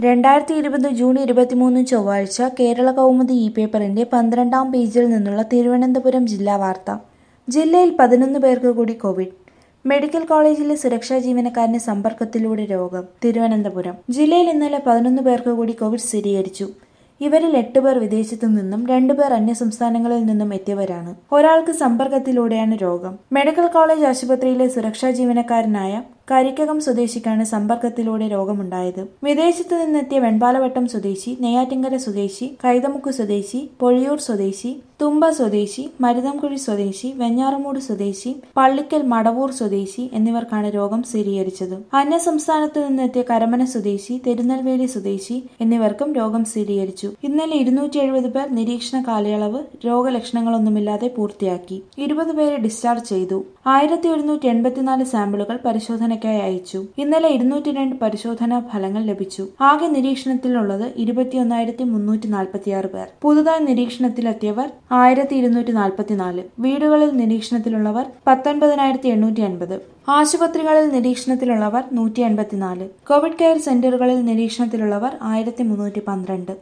2020 June 23 ചൊവ്വാഴ്ച കേരള കൗമുദി പേപ്പറിന്റെ 12-ാം പേജിൽ നിന്നുള്ള തിരുവനന്തപുരം ജില്ലാ വാർത്ത. ജില്ലയിൽ 11 പേർക്ക് കൂടി കോവിഡ്. മെഡിക്കൽ കോളേജിലെ സുരക്ഷാ ജീവനക്കാരന് സമ്പർക്കത്തിലൂടെ രോഗം. തിരുവനന്തപുരം ജില്ലയിൽ ഇന്നലെ 11 പേർക്ക് കൂടി കോവിഡ് സ്ഥിരീകരിച്ചു. ഇവരിൽ 8 പേർ വിദേശത്തു നിന്നും 2 പേർ അന്യസംസ്ഥാനങ്ങളിൽ നിന്നും എത്തിയവരാണ്. ഒരാൾക്ക് സമ്പർക്കത്തിലൂടെയാണ് രോഗം. മെഡിക്കൽ കോളേജ് ആശുപത്രിയിലെ സുരക്ഷാ ജീവനക്കാരനായ കരിക്കകം സ്വദേശിക്കാണ് സമ്പർക്കത്തിലൂടെ രോഗമുണ്ടായത്. വിദേശത്തു നിന്നെത്തിയ വെൺപാലവട്ടം സ്വദേശി, നെയ്യാറ്റിൻകര സ്വദേശി, കൈതമുക്ക് സ്വദേശി, പൊഴിയൂർ സ്വദേശി, തുമ്പ സ്വദേശി, മരുതംകുഴി സ്വദേശി, വെഞ്ഞാറമൂട് സ്വദേശി, പള്ളിക്കൽ മടവൂർ സ്വദേശി എന്നിവർക്കാണ് രോഗം സ്ഥിരീകരിച്ചത്. അന്യസംസ്ഥാനത്തു നിന്നെത്തിയ കരമന സ്വദേശി, തിരുനെൽവേലി സ്വദേശി എന്നിവർക്കും രോഗം സ്ഥിരീകരിച്ചു. ഇന്നലെ 270 പേർ നിരീക്ഷണ കാലയളവ് രോഗലക്ഷണങ്ങളൊന്നുമില്ലാതെ പൂർത്തിയാക്കി. 20 പേരെ ഡിസ്ചാർജ് ചെയ്തു. 1184 സാമ്പിളുകൾ പരിശോധനയ്ക്കായി അയച്ചു. ഇന്നലെ 202 പരിശോധനാ ഫലങ്ങൾ ലഭിച്ചു. ആകെ നിരീക്ഷണത്തിലുള്ളത് 21,346 പേർ. പുതുതായി നിരീക്ഷണത്തിലെത്തിയവർ 1,244. വീടുകളിൽ നിരീക്ഷണത്തിലുള്ളവർ 19,850. ആശുപത്രികളിൽ നിരീക്ഷണത്തിലുള്ളവർ 184. Covid care സെന്ററുകളിൽ നിരീക്ഷണത്തിലുള്ളവർ 1,312.